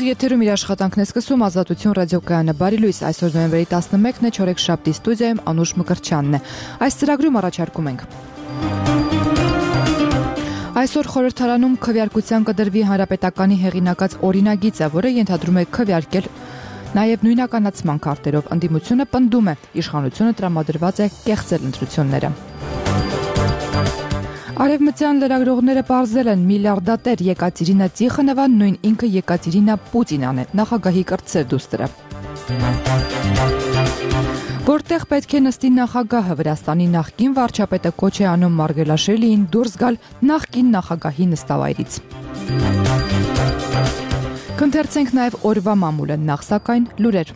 Ուղիղ եթերում իր աշխատանքն է սկսում Ազատություն ռադիոկայանը։ Բարի լույս, այսօր նոյեմբերի 11-ն է, չորեքշաբթի, ստուդիայում Անուշ Մկրտչյանն է։ Այս ծրագրում առաջարկում ենք. Այսօր խորհրդարանում քվեարկության կդրվի Հանրապետականի հեղինակած օրինագիծը, որը ենթադրում է քվեարկել նաև նույնականացման քարտերով։ Ընդդիմությունը պնդում է, իշխանությունը տրամադրված է կեղծել ընտրությունները։ Արևմտյան լրագրողները պարզել են միլիարդատեր Եկատերինա Տիխոնովան նույն ինքը Եկատերինա Պուտինան է, նախագահի կրտսեր դուստրը։ Որտեղ պետք է նստի նախագահը, Վրաստանի նախկին վարչապետը կոչ է անում Մարգելաշվիլիին դուրս գալ նախկին նախագահի նստավայրից։ Կընթերցենք նաև օրվա մամուլը, նախ սակայն լուրեր։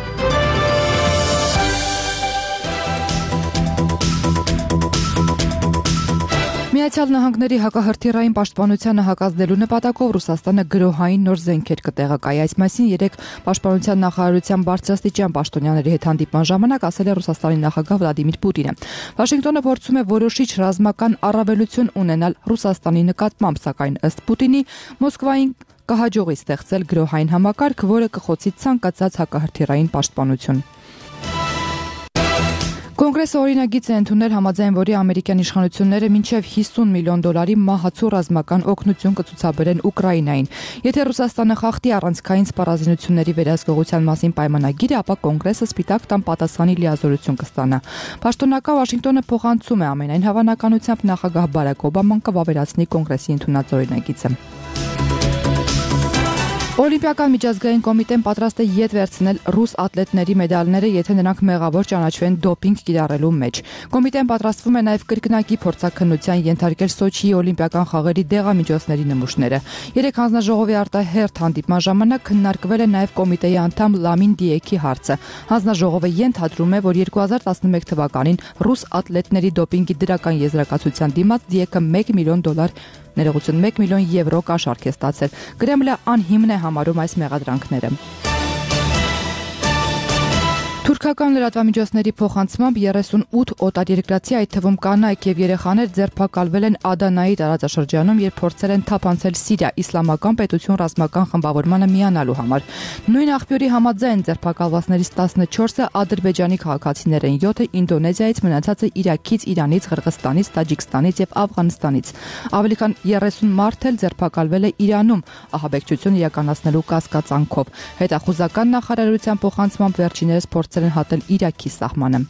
Միացյալ Նահանգների հակահրթիռային պաշտպանությանը հակազդելու նպատակով Ռուսաստանը գրոհային նոր զենքեր կտեղակայի։ Այս մասին երեկ Պաշտպանության նախարարության բարձրաստիճան պաշտոնյաների հետ հանդիպման ժամանակ ասել է Ռուսաստանի նախագահ Վլադիմիր Պուտինը։ Վաշինգտոնը փորձում է որոշիչ ռազմական առավելություն ունենալ Ռուսաստանի նկատմամբ, սակայն ըստ Պուտինի Մոսկվային կհաջողի ստեղծել գրոհային համակարգ, որը կխոցի ցանկացած հակահրթիռային պաշտպանություն։ Կոնգրեսը օրինագիծ է ընդունել, համաձայն որի ամերիկյան իշխանությունները մինչև $50 միլիոն մահացու ռազմական օգնություն կցուցաբերեն Ուկրաինային։ Եթե Ռուսաստանը խախտի առանցքային սպառազինությունների վերահսկողության մասին պայմանագիրը, ապա կոնգրեսը սպիտակ տան պատասխանի լիազորություն կստանա։ Պաշտոնական Վաշինգտոնը փոխանցում է ամենայն հավանականությամբ նախագահ Բարակ Օբաման կվավերացնի կոնգրեսի ընդունած օրինագիծը։ Օլիմպիական միջազգային կոմիտեն պատրաստ է ետ վերցնել ռուս ատլետների մեդալները, եթե նրանք մեղավոր ճանաչվեն դոպինգ կիրառելու մեջ։ Կոմիտեն պատրաստվում է նաև կրկնակի փորձաքննության ենթարկել Սոչիի օլիմպիական խաղերի դեղամիջոցների նմուշները։ Երեք հանձնաժողովի արտահերթ հանդիպման ժամանակ քննարկվել է նաև կոմիտեի անդամ Լամին Դիեքի հարցը։ Հանձնաժողովը ենթադրում է, որ 2011 թվականին ռուս ատլետների դոպինգի դրական եզրակացության դիմաց Դիեքը $1 միլիոն ներողություն, €1 միլիոն կաշառք է ստացել։ Կրեմլը անհիմն է համարում այս մեղադրանքները։ Թուրքական լրատվամիջոցների փոխանցմամբ 38 օտարերկրացի, այդ թվում կանայք եւ երեխաներ ձերբակալվել են Ադանայի տարածաշրջանում, երբ փորձել են թափանցել Սիրիա իսլամական պետություն ռազմական խմբավորմանը միանալու համար։ Նույն աղբյուրի համաձայն ձերբակալվածներից 14-ը Ադրբեջանի քաղաքացիներ են, 7-ը Ինդոնեզիայից, մնացածը Իրաքից, Իրանից, Ղրղստանից, Տաջիկստանից եւ Աֆղանստանից։ Ավելի քան 30 մարդ էլ ձերբակալվել է Իրանում ահաբեկչություն իրականացնելու կասկածանքով։ Հետախուզական նախարարության փոխանցմամբ վերջիներս փորձել են հատել Իրաքի սահմանը։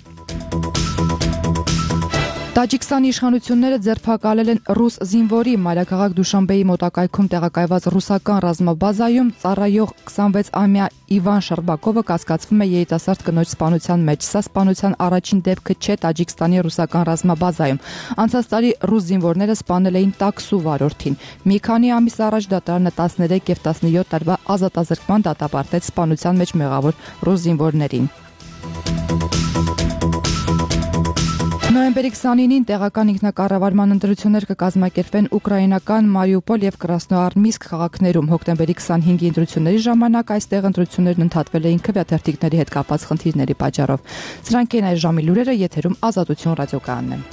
Տաջիկստանի իշխանությունները ձերբակալել են ռուս զինվորի մայրաքաղաք Դուշանբեի մոտակայքում տեղակայված ռուսական ռազմաբազայում ծառայող 26-ամյա Իվան Շերբակովը կասկածվում է երիտասարդ կնոջ սպանության մեջ։ Սա սպանության առաջին դեպքը չէ Տաջիկստանի ռուսական ռազմաբազայում։ Անցած տարի ռուս զինվորները սպանել էին տաքսու վարորդին։ Մի քանի ամիս առաջ դատարանը 13 եւ 17 տարվա ազատազրկման դատապարտեց սպանության մեջ մեղավոր ռուս զինվորներին։ Նոյեմբերի 29-ին տեղական ինքնակառավարման ընտրություններ կկազմակերպվեն ուկրաինական Մարիուպոլ եւ Կրասնոարմիսկ քաղաքներում։ Հոկտեմբերի 25-ի ընտրությունների ժամանակ այստեղ ընտրություններն ընդհատվել էին քվեաթերթիկների հետ կապված խնդիրների պատճառով։ Սրանք են այս ժամի լուրերը, եթերում Ազատություն ռադիոկայանն է։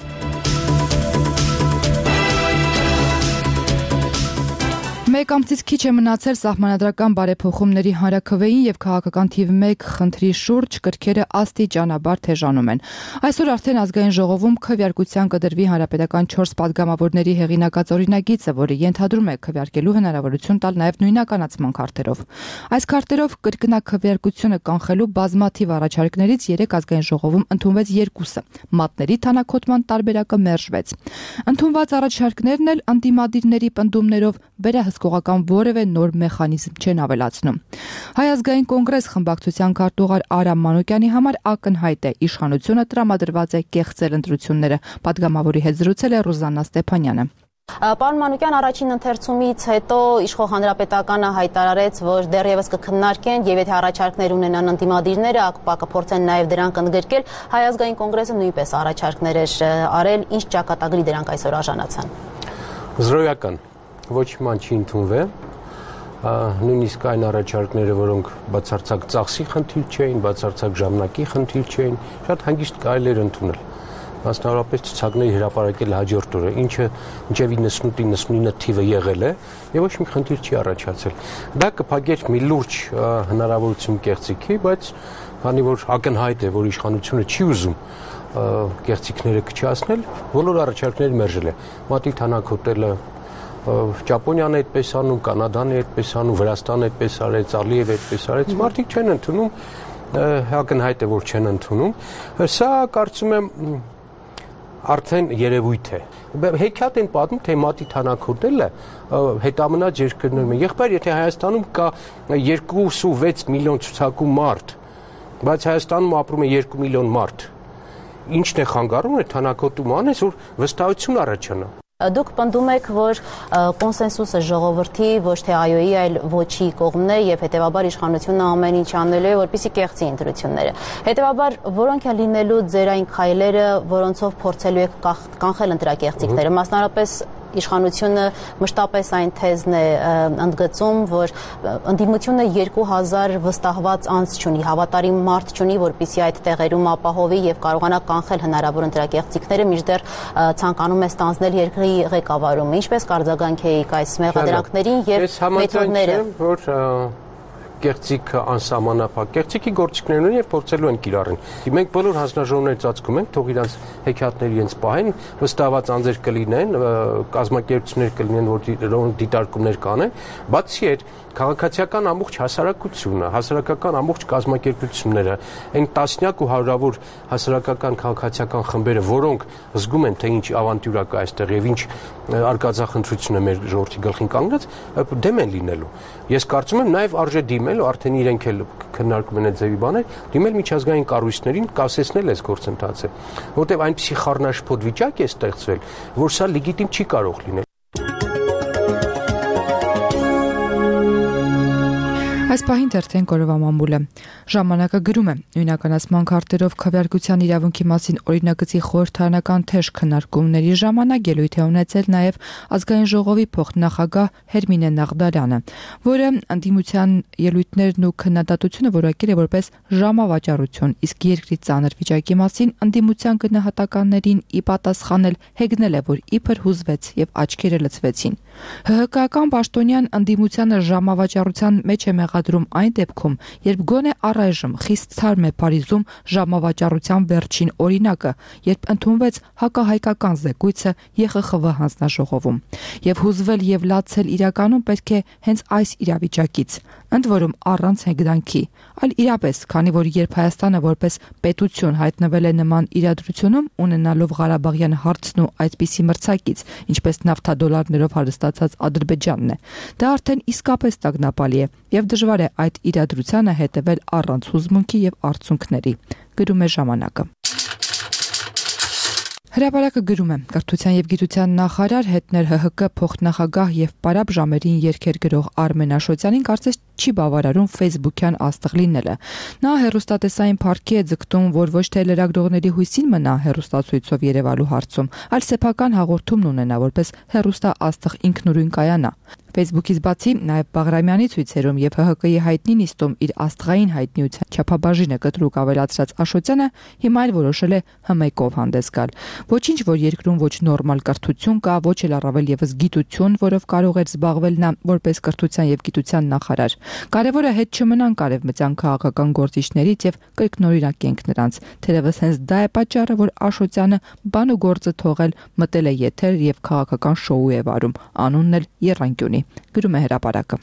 Մեկ ամսից քիչ է մնացել սահմանադրական բարեփոխումների հանրաքվեին եւ քաղաքական թիվ 1 խնդրի շուրջ կրքերը աստիճանաբար թեժանում են։ Այսօր արդեն ազգային ժողովում քվեարկության կդրվի հանրապետական 4 падգամավորների հեղինակած օրինագիծը, որը ենթադրում է քվեարկելու հնարավորություն տալ նաեւ նույնականացման քարտերով։ Այս քարտերով կրկնակվեարկությունը կանխելու բազմաթիվ առաջարկներից երեք ազգային ժողովում ընդունվեց 2-ը։ Մատների թանաքոտման տարբերակը մերժվեց։ Ընդունված առաջարկներն էլ անդիմադիրների պնդումներով վերահսկողական որևէ նոր մեխանիզմ չեն ավելացնում։ Հայ ազգային կոնգրես խմբակցության քարտուղար Արամ Մանուկյանի համար ակնհայտ է, իշխանությունը տրամադրված է կեղծել ընտրությունները։ Պատգամավորի հետ զրուցել է Ռուզաննա Ստեփանյանը։ Պարոն Մանուկյան, առաջին ընթերցումից հետո իշխող հանրապետականը հայտարարեց, որ դեռևս կքննարկեն եւ եթե առաջարկներ ունենան ընդդիմադիրները, ապա կփորձեն նաեւ դրանք ընդգրկել։ Հայ ազգային կոնգրեսը նույնպես առաջարկներ էր արել, ինչ ճակատագրի դրանք այսօր արժանացան։ Զրոյական ոչ ման չի ընդունվել, նույնիսկ այն առաջարկները, որոնք բացարձակ ծախսի խնդիր չէին, բացարձակ ժամանակի խնդիր չէին, շատ հանգիստ կարելի էր ընդունել։ մասնավորապես ցուցակների հրապարակել հաջորդ օրը, ինչը մինչև 98-99 թիվը եղել է եւ ոչ մի խնդիր չի առաջացել։ Դա կփակեր մի լուրջ հնարավորություն կեղծիքի, բայց քանի որ ակնհայտ է, որ իշխանությունը չի ուզում կեղծիքները կչացնել, բոլոր առաջարկները մերժել է։ Մատի թանակ հոթելը Ճապոնիան է այդպես անում, Կանադան է այդպես անում, Վրաստանը այդպես արեց, Ալիևը այդպես արեց, մարդիկ չեն ընդունում, ակնհայտ է, որ չեն ընդունում։ Սա կարծում եմ արդեն երևույթ է։ Հեքիաթ են պատմում, թե Մատի թանակ հոթելը հետամնաց երկրներում է։ Եղբայր, եթե Հայաստանում կա 2.6 միլիոն ցուցակու մարդ, բայց Հայաստանում ապրում է 2 միլիոն մարդ, ինչն է խանգարում է թանակ հոթում անես, որ վստահություն առաջանա։ Դուք պնդում եք, որ կոնսենսուսը ժողովրդի ոչ թե այոյի, այլ ոչի կողմն է եւ հետեւաբար իշխանությունը ամեն ինչ անելու է, որպեսզի կեղծի ընտրությունները։ Հետեւաբար որոնք են լինելու ձեր այն քայլերը, որոնցով փորձելու եք կանխել ընտրակեղծիքները, մասնավորապես իշխանությունը մշտապես այն թեզն է ընդգծում, որ ընդդիմությունը 2000 վստահված անձ չունի, հավատարիմ մարդ չունի, որպեսզի այդ տեղերում ապահովի եւ կարողանա կանխել հնարավոր ընտրակեղծիքները, մինչդեռ ցանկանում է ստանձնել երկրի ղեկավարումը։ Ինչպես կարձագանք եք այս մեղադրանքներին եւ մեթոդները, որ կեղծիքը անսահմանափակ կեղծիքի գործիքներն են եւ փորձելու են կիրառեն։ Մենք բոլոր հանձնաժողովները ծածկում ենք, թող իրանց հեքիաթները իրենց պահեն, վստահված անձեր կլինեն, կազմակերպություններ կլինեն, որ դիտարկումներ կանեն, բացի այդ քաղաքացիական ամբողջ հասարակությունը, հասարակական ամբողջ կազմակերպությունները, այն տասնյակ ու հարյուրավոր հասարակական քաղաքացիական խմբերը, որոնք զգում են, թե ինչ ավանտյուրա կա այստեղ եւ ինչ արկածախնդրություն է մեր ժողովրդի գլխին կանգնած, դեմ են լինելու։ Ես կարծում եմ նաեւ արժե դիմել, արդեն իրենք էլ քննարկում են այդ ձևի բաներ, դիմել միջազգային կառույցներին, կասեցնել այս գործընթացը, որտեղ այնպիսի խառնաշփոթ վիճակ է ստեղծվել, որ սա լեգիտիմ չի կարող լինել։ Այս պահին թերթեն կորովամամուլը ժամանակը գրում է նույնականացման քարտերով քվեարկության իրավունքի մասին օրինագծի խորհրդարանական թեժ քննարկումների ժամանակ ելույթ է ունեցել նաև ազգային ժողովի փոխնախագահ Հերմինե Նաղդարյանը, որը ընդդիմության ելույթներն ու քննադատությունը որակել է որպես ժամավաճառություն, իսկ երկրի ծանր վիճակի մասին ընդդիմության գնահատականներին ի պատասխանել հեգնել է, որ իբր հուզվեց եւ աչքերը լցվեցին։ ՀՀԿ-ական պաշտոնյան ընդդիմությանը ժամավաճառության մեջ է մեղադրում այն դեպքում, երբ գոնե առայժմ խիստ թարմ է Փարիզում ժամավաճառության վերջին օրինակը, երբ ընդունվեց հակահայկական զեկույցը ԵԽԽՎ հանձնաժողովում։ Եվ հուզվել եւ լացել իրականում պետք է հենց այս իրավիճակից, ընդ որում առանց հեգնանքի, այլ իրապես, քանի որ երբ Հայաստանը որպես պետություն հայտնվել է նման իրադրությունում, ունենալով Ղարաբաղյան հարցն ու այդպիսի մրցակից, ինչպես նավթադոլարներով հարստացած Ադրբեջանն է, դա արդեն իսկապես տագնապալի է եւ դժվար է այդ իրադրությանը հետևել առանց հուզմունքի եւ արցունքների, գրում է ժամանակը։ Հրապարակը գրում է. Կրթության եւ գիտության նախարար հետներ ՀՀԿ փոխնախագահ եւ պարապ ժամերին երգեր գրող Արմեն Աշոտյանին կարծես չի բավարարում Facebook-յան աստղ լինելը։ Նա հեռուստատեսային փառքի է ձգտում, որ ոչ թե լրագրողների հույսին մնա հեռուստացույցով երևալու հարցում, այլ սեփական հաղորդումն ունենա, որպես հեռուստա աստղ ինքնուրույն կայանա։ Facebook-ից բացի նաև Բաղրամյանի ցույցերում եւ ՀՀԿ-ի հայտնի նիստում իր աստղային հայտնիության չափաբաժինը կտրուկ ավելացրած Աշոտյանը հիմա էլ որոշել է հմայքով հանդես գալ։ Ոչինչ, որ երկրում ոչ նորմալ կրթություն կա, ոչ էլ առավել եւս գիտություն, որով կարող էր զբաղվել նա որպես կրթության եւ գիտության նախարար։ Կարևորը հետ չմնան կարևմտյան քաղաքական գործիչներից եւ կրկնօրինակենք նրանց։ Թերևս հենց դա է պատճառը, որ Աշոտյանը բան ու գործը թողել մտել է եթեր եւ քաղաքական շոու է վարում, անունն էլ Եռանկյունի, գրում է հրապարակը։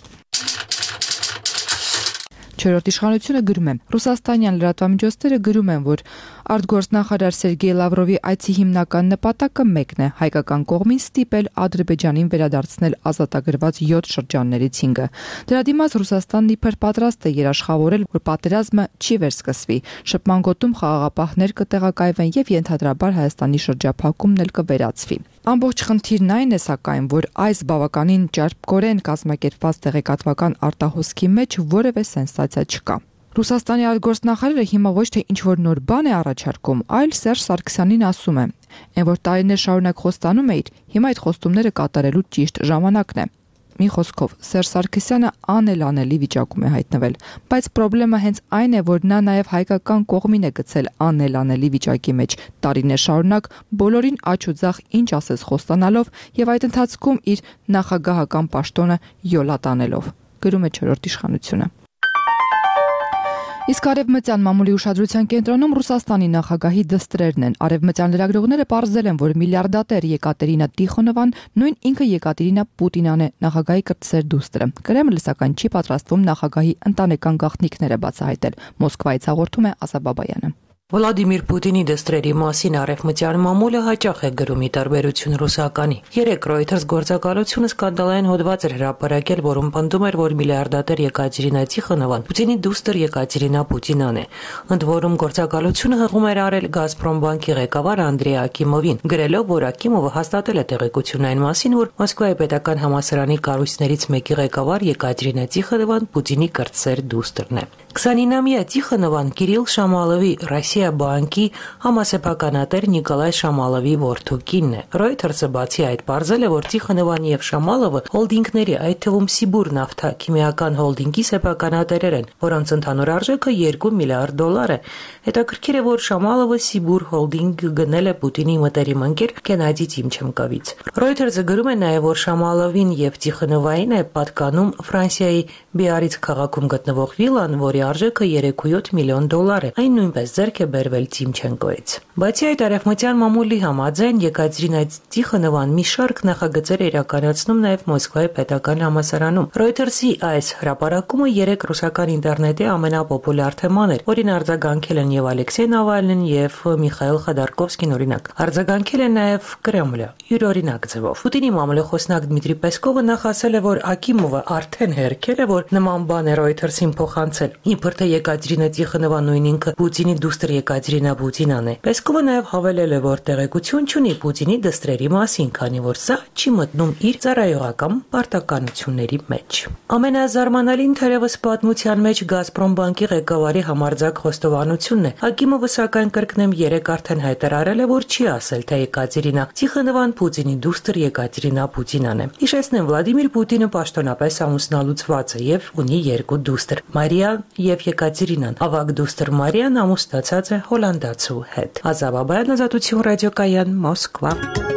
Չորրորդ իշխանությունը գրում է. Ռուսաստանյան լրատվամիջոցները գրում են, որ արտգործնախարար Սերգեյ Լավրովի այցի հիմնական նպատակը մեկն է՝ հայկական կողմին ստիպել Ադրբեջանին վերադարձնել ազատագրված 7 շրջաններից 5-ը։ Դրա դիմաց Ռուսաստանն իբր պատրաստ է երաշխավորել, որ պատերազմը չի վերսկսվի։ Շփման գոտում խաղաղապահներ կտեղակայվեն եւ ենթադրաբար Հայաստանի շրջափակումն էլ կվերացվի։ Ամբողջ խնդիրն այն է սակայն, որ այս բավականին ճարպկորեն կազմակերպված տեղեկատվական արտահոսքի մեջ որևէ սենսացիա չկա։ Ռուսաստանի արտգործնախարարը հիմա ոչ թե ինչ-որ նոր բան է առաջարկում, այլ Սերժ Սարգսյանին ասում է. «Այն որ տարիներ շարունակ խոստանում էիր, հիմա այդ խոստումները կատարելու ճիշտ ժամանակն է»։ մի խոսքով Սերժ Սարգսյանը անելանելի վիճակում է հայտնվել, բայց խնդրեմը հենց այն է, որ նա նաև հայկական կողմին է գցել անելանելի վիճակի մեջ, տարիներ շարունակ բոլորին աջ ու ձախ ինչ ասես խոստանալով եւ այդ ընթացքում իր նախագահական պաշտոնը յոլա տանելով, գրում է Չորրորդ իշխանությունը։ Իսկ արևմտյան մամուլի ուշադրության կենտրոնում Ռուսաստանի նախագահի դստրերն են։ Արևմտյան լրագրողները պարզել են, որ միլիարդատեր Եկատերինա Տիխոնովան նույն ինքը Եկատերինա Պուտինան է, նախագահի կրտսեր դուստրը։ Կրեմլը սակայն չի պատրաստվում նախագահի ընտանեկան գաղտնիքները բացահայտել։ Մոսկվայից հաղորդում է Ասա Բաբայանը։ Վլադիմիր Պուտինի դստրերի մասին արևմտյան մամուլը հաճախ է գրում ի տարբերություն ռուսականի։ Երեք Reuters գործակալությունը սկանդալային հոդված էր հրապարակել, որում պնդում էր, որ միլիարդատեր Եկատերինա Տիխոնովան Պուտինի դուստր Եկատերինա Պուտինան է։ Ընդ որում գործակալությունը հղում էր արել Գազպրոմ բանկի ղեկավար Անդրեյ Ակիմովին, գրելով, որ Ակիմովը հաստատել է տեղեկություն այն մասին, որ Մոսկվայի պետական համալսարանի կառույցներից մեկի ղեկավար Եկատերինա Տիխոնովան Պուտինի կրտսեր դուստրն է։ 29-ամյա Տիխոնովան Կիրիլ Շամալովի Ռոսիա բանկի համասեփականատեր Նիկոլայ Շամալովի որդու կինն է։ Reuters-ը բացի այդ պարզել է, որ Տիխոնովան եւ Շամալովը հոլդինգների, այդ թվում Սիբուր նավթաքիմիական հոլդինգի սեփականատերեր են, որոնց ընդհանուր արժեքը $2 միլիարդ է։ Հետաքրքիր է, որ Շամալովը Սիբուր հոլդինգ գնել է Պուտինի մտերիմ ընկեր Գենադի Տիմչենկովից։ Reuters-ը գրում է նաեւ, որ Շամալովին եւ Տիխոնովային է պատկանում Ֆրանսիայի Բիարից քաղաքում գտնվող վիլան, որի արժեքը $3.7 միլիոն է։ Այն նույնպես ձեռք է բերվել Տիմչենկոից։ Բացի այդ, արևմտյան մամուլի համաձայն Եկատերինա Տիխոնովան մի շարք նախագծեր է իրականացնում նաև Մոսկվայի պետական համալսարանում։ Reuters-ի այս հրապարակումը 3 ռուսական ինտերնետի ամենապոպուլյար թեման էր, որին արձագանքել են եւ Ալեքսեյ Նավալնին եւ Միխայիլ Խոդորկովսկին օրինակ։ Արձագանքել են նաև Կրեմլը յուրօրինակ ձևով։ Պուտինի մամուլի խոսնակ Դմիտրի Պեսկովը նախ ասել է, որ Ակիմովը արդեն հերքել է, որ նման բան է Reuters-ին փոխանցել։ Իբր թե Եկատերինա Տիխոնովան նույն ինքը Պուտինի դուստր Եկատերինա Պուտինան է։ Պեսկովը նաև հավելել է, որ տեղեկություն չունի Պուտինի դստրերի մասին, քանի որ սա չի մտնում իր ծառայողական պարտականությունների մեջ։ Ամենազարմանալին թերևս պատմության մեջ Գազպրոմ բանկի ղեկավարի համարձակ խոստովանությունն է։ Ակիմովը սակայն կրկնեմ 3 արդեն հայտարարել է, որ չի ասել, թե Եկատերինա Տիխոնովան Պուտինի դուստր Եկատերինա Պուտինան է։ Հիշեցնեմ, Վլադիմիր Պուտինը պաշտոնապես ամուսնալուծված է եւ ունի 2 դուստր՝ Մարիա եւ Եկատերինան։ Ավագ դուստր Մարիան ամուսնացած է հոլանդացու հետ։ Ասա Բաբայան, Ազատություն ռադիոկայան, Մոսկվա։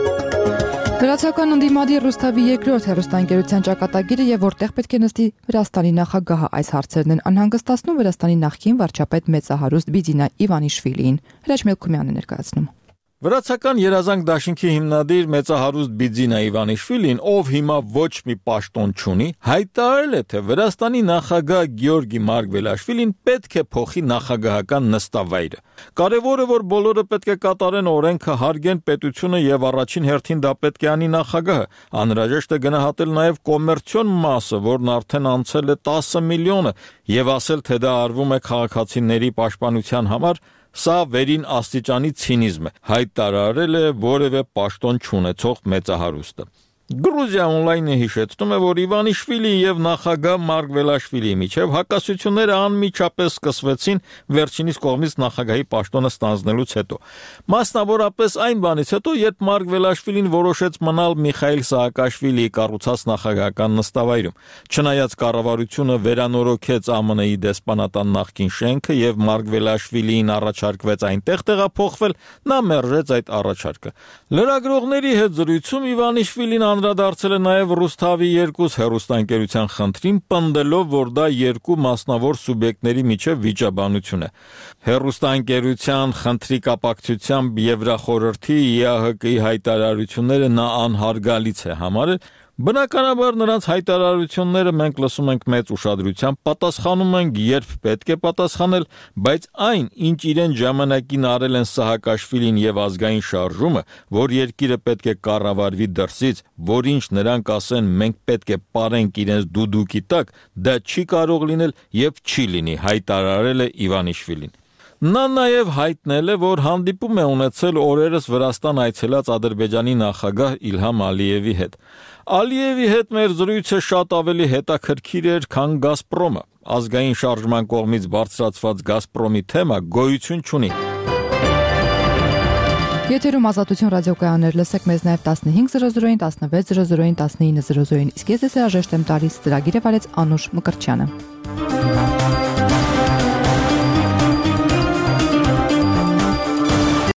Վրացական ընդդիմադիր Ռուսթավի երկրորդ հեռուստաընկերության ճակատագիրը եւ որտեղ պետք է նստի Վրաստանի նախագահը, այս հարցերն են անհանգստացնում Վրաստանի նախկին վարչապետ մեծահարուստ Բիձինա Իվանիշվիլիին։ Հրաչ Մելքումյանն է ներկայացնում։ Վրացական երազանք դաշինքի հիմնադիր մեծահարուստ Բիձինա Իվանիշվիլին, ով հիմա ոչ մի պաշտոն չունի, հայտարարել է, թե Վրաստանի նախագահ Գեորգի Մարգվելաշվիլին պետք է փոխի նախագահական նստավայրը։ Կարևորը, որ բոլորը պետք է կատարեն օրենքը, հարգեն պետությունը եւ առաջին հերթին դա պետք է անի նախագահը։ Անհրաժեշտ է գնահատել նաեւ կոմերցիոն մասը, որն արդեն անցել է 10 միլիոնը, եւ ասել, թե դա արվում է քաղաքացիների պաշտպանության համար, սա վերին աստիճանի ցինիզմ է, հայտարարել է որևէ պաշտոն չունեցող մեծահարուստը։ Գրուզիա օնլայնը հիշեցնում է, որ Իվանիշվիլի եւ նախագահ Մարգվելաշվիլիի միջև հակասությունները անմիջապես սկսվեցին վերջինիս կողմից նախագահի պաշտոնը ստանձնելուց հետո։ Մասնավորապես այն բանից հետո, երբ Մարգվելաշվիլին որոշեց մնալ Միխայիլ Սահակաշվիլիի կառուցած նախագահական նստավայրում։ Չնայած կառավարությունը վերանորոգեց ԱՄՆ-ի դեսպանատան նախկին շենքը եւ Մարգվելաշվիլիին առաջարկվեց այնտեղ տեղափոխվել, նա մերժեց այդ առաջարկը։ Լրագրողների հետ զրույցում Իվանիշվիլին անդրադարձել է նաև Ռուսթավի 2 հեռուստաընկերության խնդրին, պնդելով, որ դա երկու մասնավոր սուբյեկտների միջև վիճաբանություն է։ Հեռուստաընկերության խնդրի կապակցությամբ Եվրախորհրդի ԵԱՀԿ-ի հայտարարությունները նա անհարգալից է համարել։ Բնականաբար նրանց հայտարարությունները մենք լսում ենք մեծ ուշադրությամբ, պատասխանում ենք, երբ պետք է պատասխանել, բայց այն, ինչ իրեն ժամանակին արել են Սահակաշվիլին եւ ազգային շարժումը, որ երկիրը պետք է կառավարվի դրսից, որ ինչ նրանք ասեն, մենք պետք է պարենք իրենց դուդուկի տակ, դա չի կարող լինել եւ չի լինի, հայտարարել է Իվանիշվիլին։ Նա նաև հայտնել է, որ հանդիպում է ունեցել օրերս Վրաստան այցելած Ադրբեջանի նախագահ Իլհամ Ալիևի հետ։ Ալիևի հետ մեր զրույցը շատ ավելի հետաքրքիր էր, քան Գազպրոմը։ Ազգային շարժման կողմից բարձրացված Գազպրոմի թեմա գոյություն չունի։ Եթերում Ազատություն ռադիոկայաններ, լսեք մեզ նաև 15:00-ին, 16:00-ին, 19:00-ին, իսկ ես հրաժեշտ եմ տալիս, ծրագիրը վարեց Անուշ Մկրտչյանը։